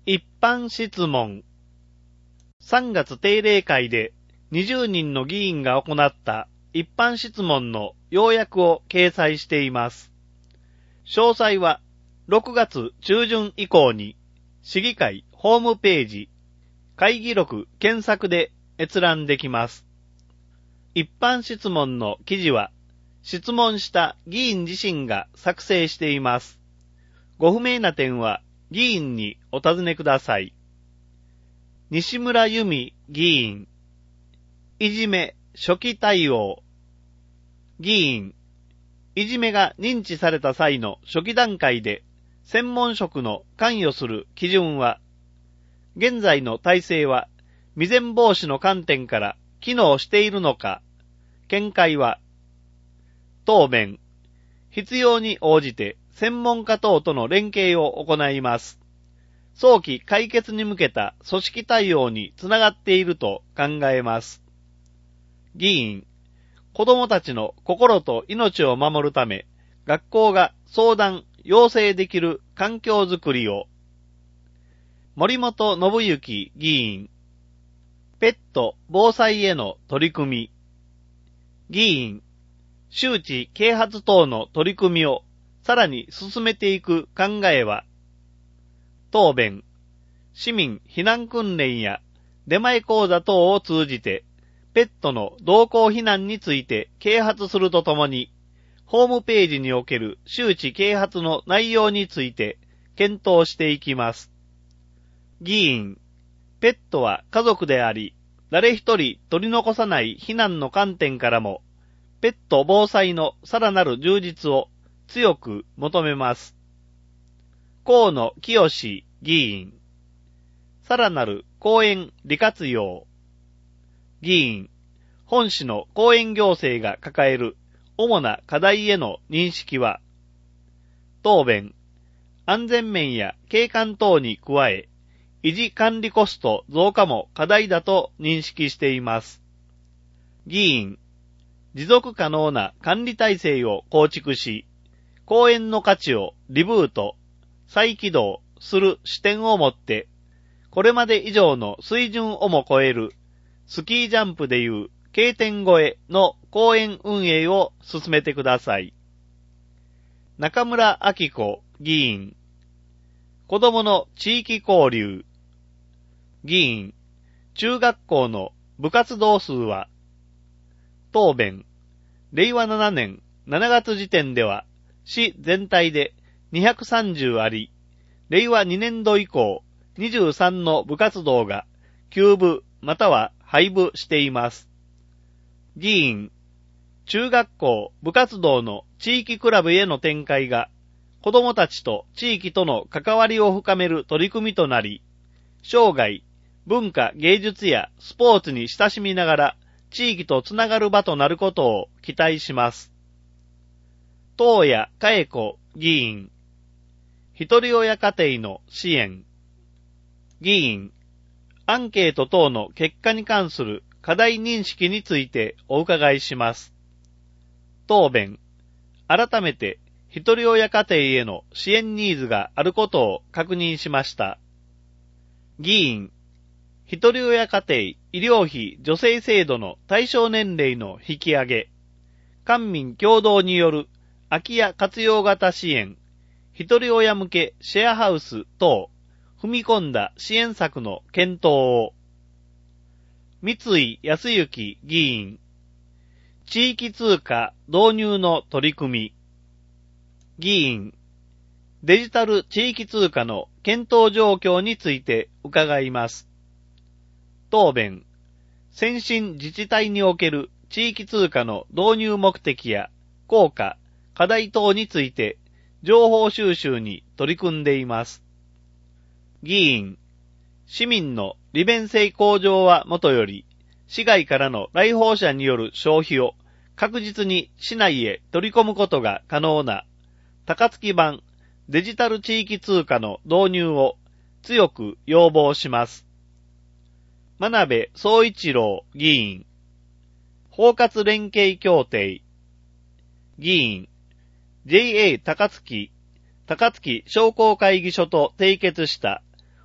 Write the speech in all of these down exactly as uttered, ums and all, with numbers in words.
一般質問。さんがつ定例会でにじゅうにんの議員が行った一般質問の要約を掲載しています。詳細はろくがつ中旬以降に市議会ホームページ、会議録検索で閲覧できます。一般質問の記事は質問した議員自身が作成しています。ご不明な点は議員にお尋ねください。西村由美議員、いじめ初期対応。議員、いじめが認知された際の初期段階で専門職の関与する基準は、現在の体制は未然防止の観点から機能しているのか、見解は、答弁、必要に応じて専門家等との連携を行います。早期解決に向けた組織対応につながっていると考えます。議員、子どもたちの心と命を守るため、学校が相談、要請できる環境づくりを。森本信之議員、ペット防災への取り組み。議員、周知啓発等の取り組みをさらに進めていく考えは。答弁、市民避難訓練や出前講座等を通じて、ペットの同行避難について啓発するとともに、ホームページにおける周知啓発の内容について検討していきます。議員、ペットは家族であり、誰一人取り残さない避難の観点からも、ペット防災のさらなる充実を強く求めます。河野清議員、さらなる公園利活用。議員、本市の公園行政が抱える主な課題への認識は。答弁、安全面や景観等に加え、維持管理コスト増加も課題だと認識しています。議員、持続可能な管理体制を構築し、公園の価値をリブート、再起動する視点を持って、これまで以上の水準をも超えるスキージャンプでいうK点越えの公園運営を進めてください。中村明子議員、子どもの地域交流。議員、中学校の部活動数は。答弁、れいわななねんしちがつ時点では市全体でにひゃくさんじゅうあり、れいわにねんど以降にじゅうさんの部活動が休部または廃部しています。議員、中学校部活動の地域クラブへの展開が子どもたちと地域との関わりを深める取り組みとなり、生涯、文化芸術やスポーツに親しみながら地域とつながる場となることを期待します。東谷佳子議員、一人親家庭の支援。議員、アンケート等の結果に関する課題認識についてお伺いします。答弁、改めて一人親家庭への支援ニーズがあることを確認しました。議員、一人親家庭医療費助成制度の対象年齢の引き上げ、官民共同による空き家活用型支援、一人親向けシェアハウス等、踏み込んだ支援策の検討を。三井康之議員、地域通貨導入の取り組み。議員、デジタル地域通貨の検討状況について伺います。答弁、先進自治体における地域通貨の導入目的や効果、課題等について情報収集に取り組んでいます。議員、市民の利便性向上はもとより、市外からの来訪者による消費を確実に市内へ取り込むことが可能な高槻版デジタル地域通貨の導入を強く要望します。真鍋総一郎議員、包括連携協定。議員、ジェイエー 高槻、高槻商工会議所と締結した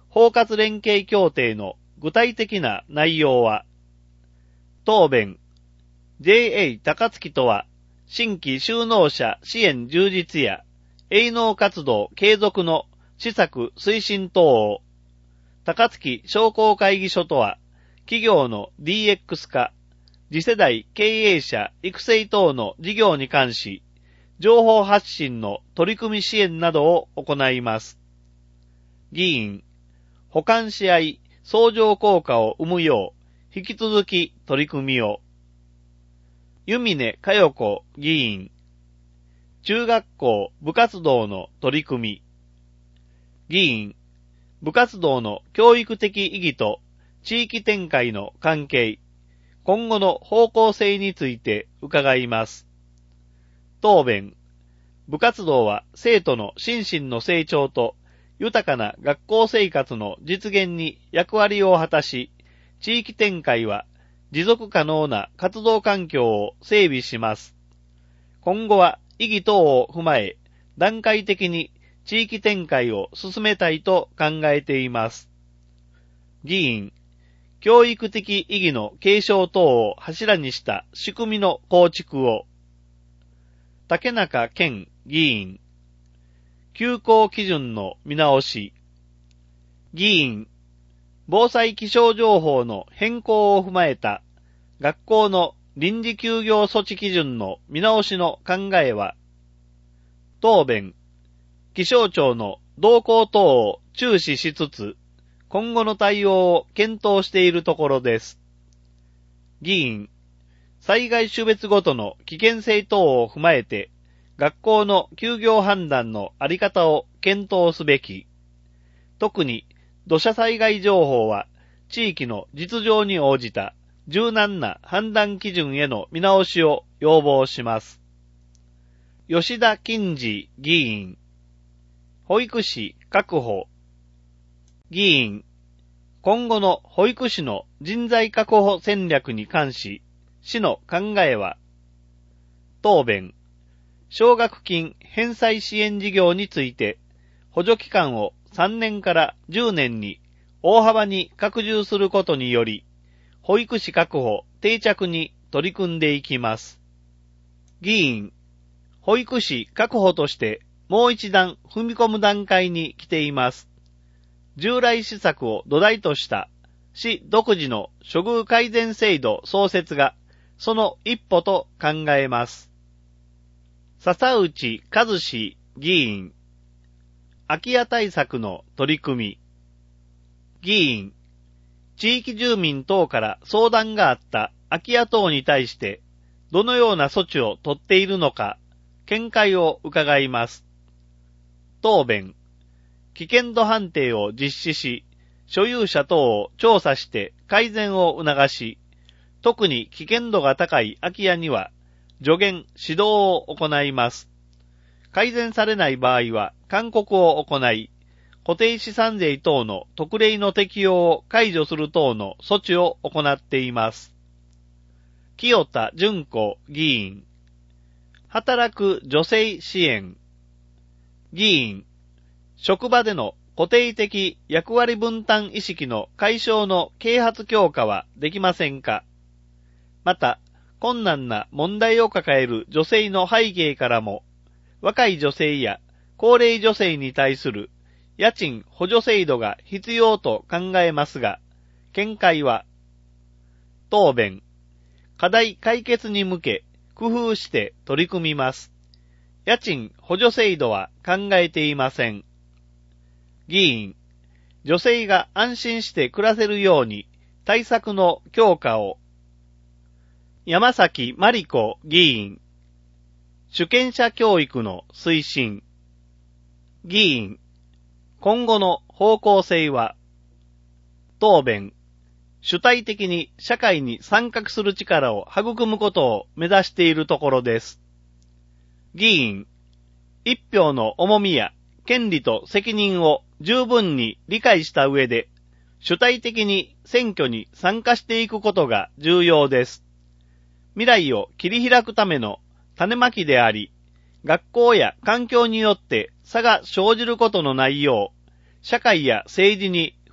包括連携協定の具体的な内容は、答弁、ジェーエー 高槻とは、新規就農者支援充実や、営農活動継続の施策推進等を、高槻商工会議所とは、企業の ディーエックス 化、次世代経営者育成等の事業に関し、情報発信の取り組み支援などを行います。議員、補完し合い、相乗効果を生むよう、引き続き取り組みを。湯峰佳代子議員、中学校部活動の取り組み。議員、部活動の教育的意義と地域展開の関係、今後の方向性について伺います。答弁、部活動は生徒の心身の成長と豊かな学校生活の実現に役割を果たし、地域展開は持続可能な活動環境を整備します。今後は意義等を踏まえ、段階的に地域展開を進めたいと考えています。議員、教育的意義の継承等を柱にした仕組みの構築を。竹中健議員、休校基準の見直し。議員、防災気象情報の変更を踏まえた学校の臨時休業措置基準の見直しの考えは、答弁、気象庁の動向等を注視しつつ、今後の対応を検討しているところです。議員、災害種別ごとの危険性等を踏まえて、学校の休業判断のあり方を検討すべき。特に、土砂災害情報は、地域の実情に応じた柔軟な判断基準への見直しを要望します。吉田金次議員、保育士確保。議員、今後の保育士の人材確保戦略に関し、市の考えは、答弁、奨学金返済支援事業について、補助期間をさんねんからじゅうねんに大幅に拡充することにより、保育士確保定着に取り組んでいきます。議員、保育士確保としてもう一段踏み込む段階に来ています。従来施策を土台とした市独自の処遇改善制度創設がその一歩と考えます。笹内和志議員、空き家対策の取り組み。議員、地域住民等から相談があった空き家等に対してどのような措置を取っているのか見解を伺います。答弁、危険度判定を実施し、所有者等を調査して改善を促し、特に危険度が高い空き家には助言・指導を行います。改善されない場合は勧告を行い、固定資産税等の特例の適用を解除する等の措置を行っています。清田純子議員、働く女性支援。議員、職場での固定的役割分担意識の解消の啓発強化はできませんか？また、困難な問題を抱える女性の背景からも、若い女性や高齢女性に対する家賃補助制度が必要と考えますが、見解は、答弁、課題解決に向け工夫して取り組みます。家賃補助制度は考えていません。議員、女性が安心して暮らせるように対策の強化を。山崎真理子議員、主権者教育の推進。議員、今後の方向性は、答弁、主体的に社会に参画する力を育むことを目指しているところです。議員、一票の重みや権利と責任を十分に理解した上で、主体的に選挙に参加していくことが重要です。未来を切り開くための種まきであり、学校や環境によって差が生じることのないよう、社会や政治に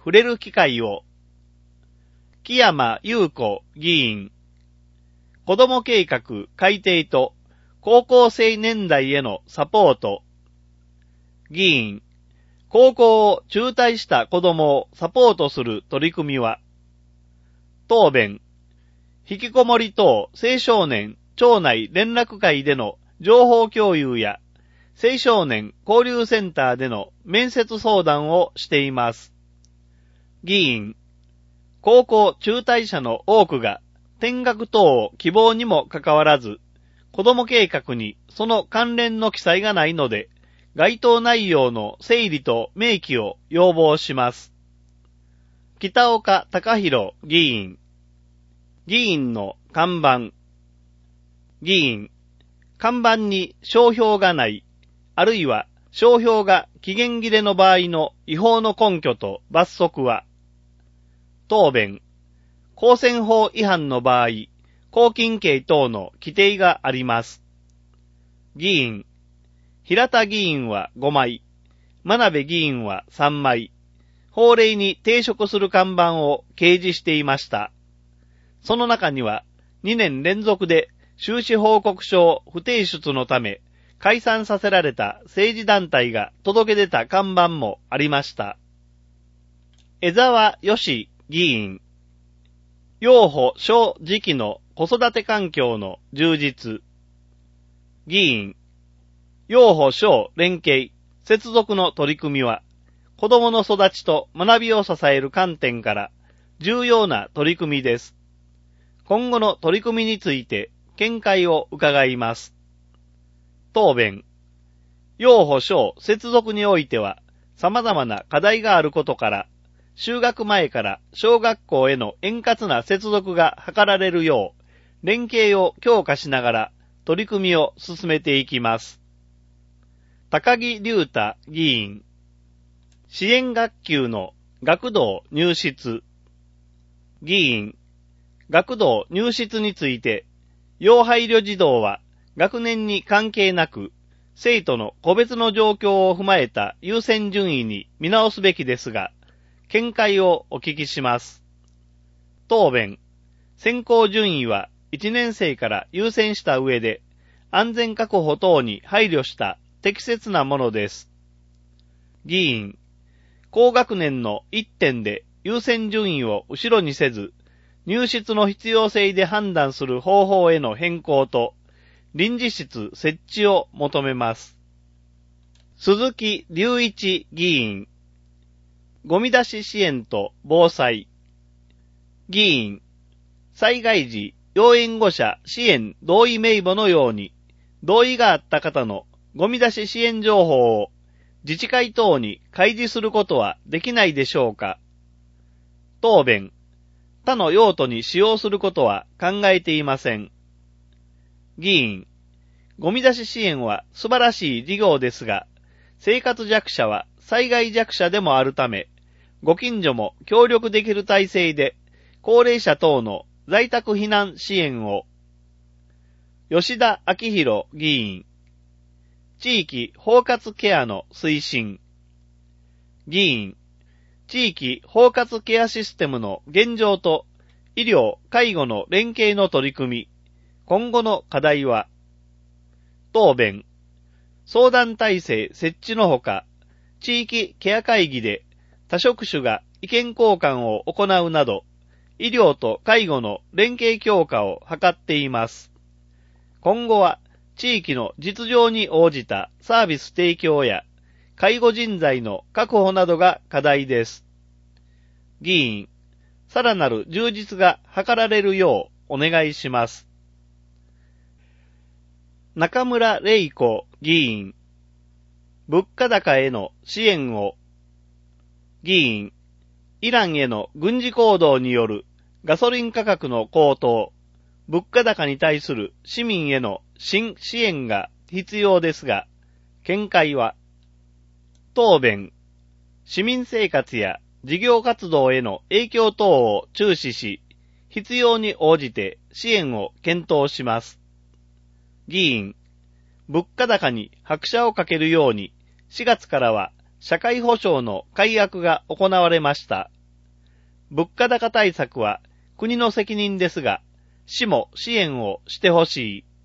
触れる機会を。木山優子議員。子ども計画改定と高校生年代へのサポート。議員。高校を中退した子どもをサポートする取り組みは。答弁。引きこもり等青少年町内連絡会での情報共有や青少年交流センターでの面接相談をしています。議員。高校中退者の多くが転学等を希望にもかかわらず、子ども計画にその関連の記載がないので、該当内容の整理と明記を要望します。北岡隆弘議員。議員の看板。議員。看板に商標がない、あるいは商標が期限切れの場合の違法の根拠と罰則は。答弁。公選法違反の場合、拘禁刑等の規定があります。議員。平田議員はごまい、真鍋議員はさんまい、法令に抵触する看板を掲示していました。その中には、にねん連続で収支報告書不提出のため、解散させられた政治団体が届け出た看板もありました。江沢義議員。幼保小時期の子育て環境の充実。議員。幼保小連携、接続の取り組みは、子供の育ちと学びを支える観点から重要な取り組みです。今後の取り組みについて見解を伺います。答弁。幼保小接続においては、様々な課題があることから、就学前から小学校への円滑な接続が図られるよう、連携を強化しながら取り組みを進めていきます。高木隆太議員。支援学級の学童入室。議員。学童入室について、要配慮児童は学年に関係なく、生徒の個別の状況を踏まえた優先順位に見直すべきですが、見解をお聞きします。答弁。選考順位はいちねん生から優先した上で、安全確保等に配慮した適切なものです。議員。高学年のいってんで優先順位を後ろにせず、入室の必要性で判断する方法への変更と、臨時室設置を求めます。鈴木隆一議員。ゴミ出し支援と防災。議員。災害時、要援護者支援同意名簿のように、同意があった方のゴミ出し支援情報を自治会等に開示することはできないでしょうか。答弁。他の用途に使用することは考えていません。議員。ゴミ出し支援は素晴らしい事業ですが、生活弱者は災害弱者でもあるため、ご近所も協力できる体制で、高齢者等の在宅避難支援を。吉田明宏議員。地域包括ケアの推進。議員。地域包括ケアシステムの現状と医療・介護の連携の取り組み、今後の課題は。答弁。相談体制設置のほか、地域ケア会議で他職種が意見交換を行うなど、医療と介護の連携強化を図っています。今後は地域の実情に応じたサービス提供や介護人材の確保などが課題です。議員、さらなる充実が図られるようお願いします。中村玲子議員、物価高への支援を。議員、イランへの軍事行動によるガソリン価格の高騰、物価高に対する市民への新支援が必要ですが、見解は。答弁。市民生活や事業活動への影響等を注視し、必要に応じて支援を検討します。議員、物価高に拍車をかけるように、しがつからは社会保障の改悪が行われました。 物価高対策は国の責任ですが、市も支援をしてほしい。